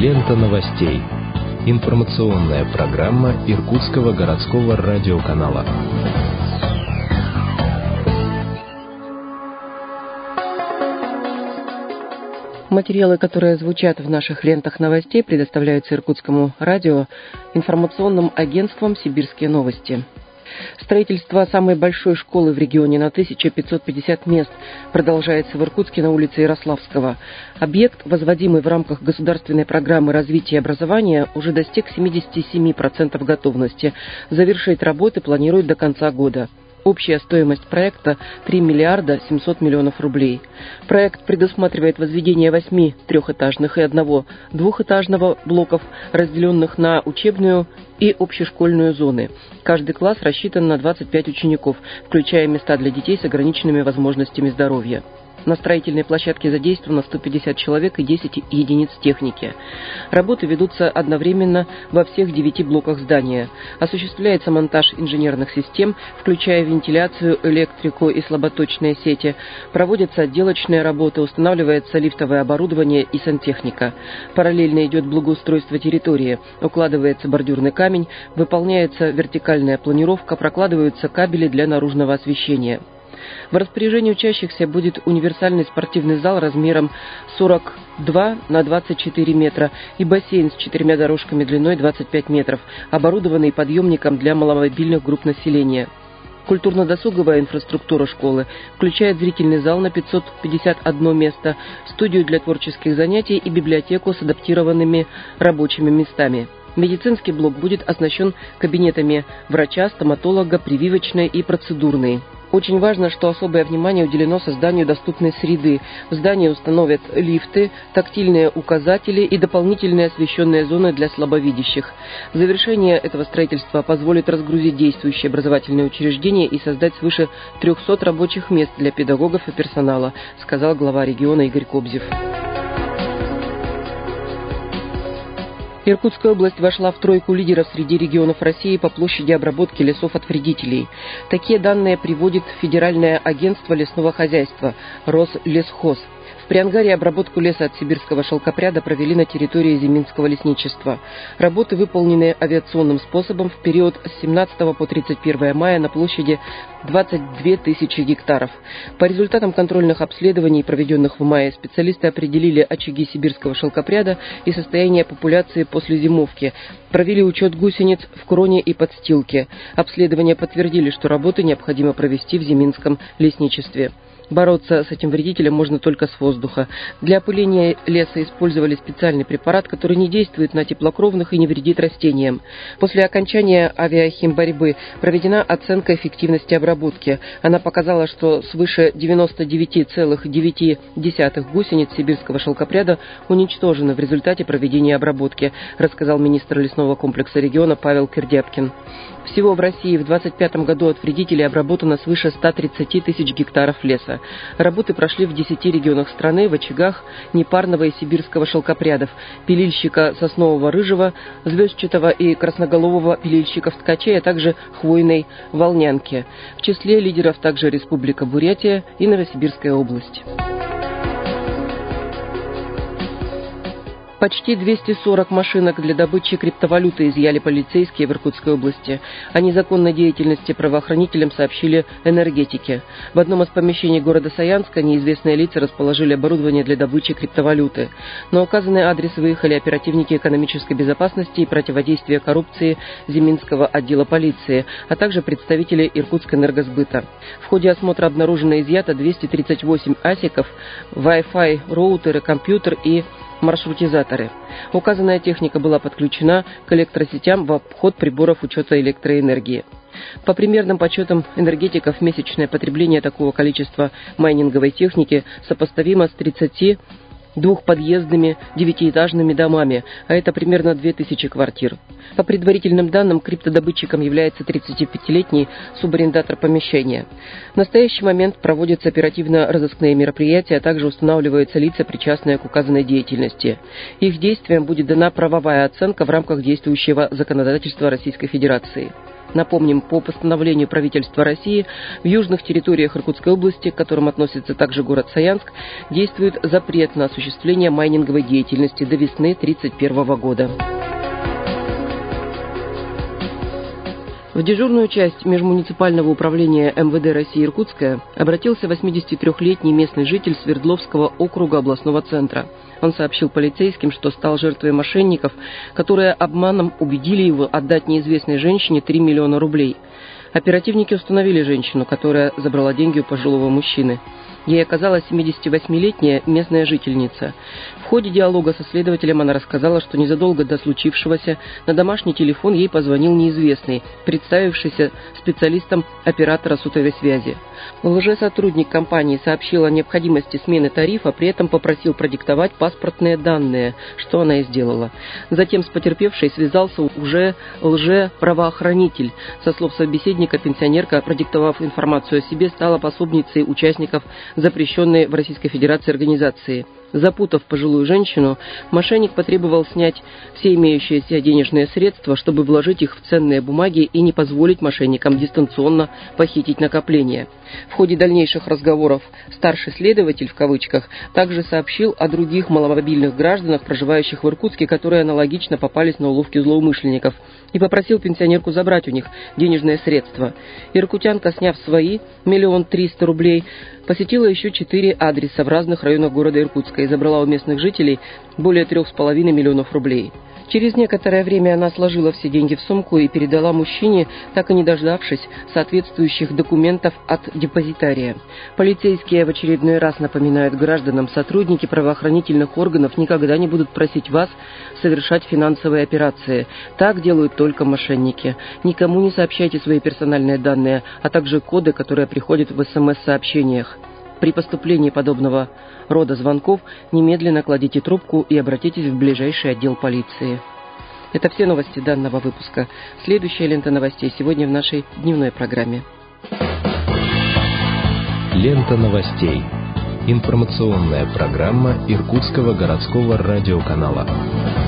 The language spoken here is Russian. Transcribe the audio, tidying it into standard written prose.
Лента новостей. Информационная программа Иркутского городского радиоканала. Материалы, которые звучат в наших лентах новостей, предоставляются Иркутскому радио информационным агентством «Сибирские новости». Строительство самой большой школы в регионе на 1550 мест продолжается в Иркутске на улице Ярославского. Объект, возводимый в рамках государственной программы развития образования, уже достиг 77% готовности. Завершить работы планируют до конца года. Общая стоимость проекта – 3 миллиарда 700 миллионов рублей. Проект предусматривает возведение 8 трехэтажных и 1 двухэтажного блоков, разделенных на учебную и общешкольную зоны. Каждый класс рассчитан на 25 учеников, включая места для детей с ограниченными возможностями здоровья. На строительной площадке задействовано 150 человек и 10 единиц техники. Работы ведутся одновременно во всех 9 блоках здания. Осуществляется монтаж инженерных систем, включая вентиляцию, электрику и слаботочные сети. Проводятся отделочные работы, устанавливается лифтовое оборудование и сантехника. Параллельно идет благоустройство территории. Укладывается бордюрный камень, выполняется вертикальная планировка, прокладываются кабели для наружного освещения. В распоряжении учащихся будет универсальный спортивный зал размером 42 на 24 метра и бассейн с 4 дорожками длиной 25 метров, оборудованный подъемником для маломобильных групп населения. Культурно-досуговая инфраструктура школы включает зрительный зал на 551 место, студию для творческих занятий и библиотеку с адаптированными рабочими местами. Медицинский блок будет оснащен кабинетами врача, стоматолога, прививочной и процедурной. Очень важно, что особое внимание уделено созданию доступной среды. В здании установят лифты, тактильные указатели и дополнительные освещенные зоны для слабовидящих. Завершение этого строительства позволит разгрузить действующие образовательные учреждения и создать свыше 300 рабочих мест для педагогов и персонала, сказал глава региона Игорь Кобзев. Иркутская область вошла в тройку лидеров среди регионов России по площади обработки лесов от вредителей. Такие данные приводит Федеральное агентство лесного хозяйства Рослесхоз. В Приангаре обработку леса от сибирского шелкопряда провели на территории Зиминского лесничества. Работы выполнены авиационным способом в период с 17 по 31 мая на площади 22 тысячи гектаров. По результатам контрольных обследований, проведенных в мае, специалисты определили очаги сибирского шелкопряда и состояние популяции после зимовки, провели учет гусениц в кроне и подстилке. Обследования подтвердили, что работы необходимо провести в Зиминском лесничестве. Бороться с этим вредителем можно только с воздуха. Для опыления леса использовали специальный препарат, который не действует на теплокровных и не вредит растениям. После окончания авиахимборьбы проведена оценка эффективности обработки. Она показала, что свыше 99,9 гусениц сибирского шелкопряда уничтожены в результате проведения обработки, рассказал министр лесного комплекса региона Павел Кирдяпкин. Всего в России в 2025 году от вредителей обработано свыше 130 тысяч гектаров леса. Работы прошли в 10 регионах страны в очагах непарного и сибирского шелкопрядов, пилильщика соснового рыжего, звездчатого и красноголового пилильщиков ткачей, а также хвойной волнянки. В числе лидеров также Республика Бурятия и Новосибирская область. Почти 240 машинок для добычи криптовалюты изъяли полицейские в Иркутской области. О незаконной деятельности правоохранителям сообщили энергетики. В одном из помещений города Саянска неизвестные лица расположили оборудование для добычи криптовалюты. На указанный адрес выехали оперативники экономической безопасности и противодействия коррупции Зиминского отдела полиции, а также представители Иркутскэнергосбыта. В ходе осмотра обнаружено изъято 238 асиков, Wi-Fi, роутеры, компьютер и маршрутизаторы. Указанная техника была подключена к электросетям в обход приборов учета электроэнергии. По примерным подсчетам энергетиков, месячное потребление такого количества майнинговой техники сопоставимо с 30 двухподъездными 9-этажными домами, а это примерно 2000 квартир. По предварительным данным, криптодобытчиком является 35-летний субарендатор помещения. В настоящий момент проводятся оперативно-розыскные мероприятия, а также устанавливаются лица, причастные к указанной деятельности. Их действиям будет дана правовая оценка в рамках действующего законодательства Российской Федерации. Напомним, по постановлению правительства России в южных территориях Иркутской области, к которым относится также город Саянск, действует запрет на осуществление майнинговой деятельности до весны 1931 года. В дежурную часть межмуниципального управления МВД России Иркутская обратился 83-летний местный житель Свердловского округа областного центра. Он сообщил полицейским, что стал жертвой мошенников, которые обманом убедили его отдать неизвестной женщине 3 миллиона рублей. Оперативники установили женщину, которая забрала деньги у пожилого мужчины. Ей оказалась 78-летняя местная жительница. В ходе диалога со следователем она рассказала, что незадолго до случившегося на домашний телефон ей позвонил неизвестный, представившийся специалистом оператора сотовой связи. Лжесотрудник компании сообщил о необходимости смены тарифа, при этом попросил продиктовать паспортные данные, что она и сделала. Затем с потерпевшей связался уже лжеправоохранитель. Со слов собеседника, пенсионерка, продиктовав информацию о себе, стала пособницей участников запрещенной в Российской Федерации организации. Запутав пожилую женщину, мошенник потребовал снять все имеющиеся денежные средства, чтобы вложить их в ценные бумаги и не позволить мошенникам дистанционно похитить накопления. В ходе дальнейших разговоров «старший следователь» в кавычках также сообщил о других маломобильных гражданах, проживающих в Иркутске, которые аналогично попались на уловки злоумышленников, и попросил пенсионерку забрать у них денежные средства. Иркутянка, сняв свои 1 300 000 рублей, посетила еще 4 адреса в разных районах города Иркутска и забрала у местных жителей более 3,5 миллионов рублей. Через некоторое время она сложила все деньги в сумку и передала мужчине, так и не дождавшись соответствующих документов от депозитария. Полицейские в очередной раз напоминают гражданам: сотрудники правоохранительных органов никогда не будут просить вас совершать финансовые операции. Так делают только мошенники. Никому не сообщайте свои персональные данные, а также коды, которые приходят в СМС-сообщениях. При поступлении подобного рода звонков немедленно кладите трубку и обратитесь в ближайший отдел полиции. Это все новости данного выпуска. Следующая лента новостей сегодня в нашей дневной программе. Лента новостей. Информационная программа Иркутского городского радиоканала.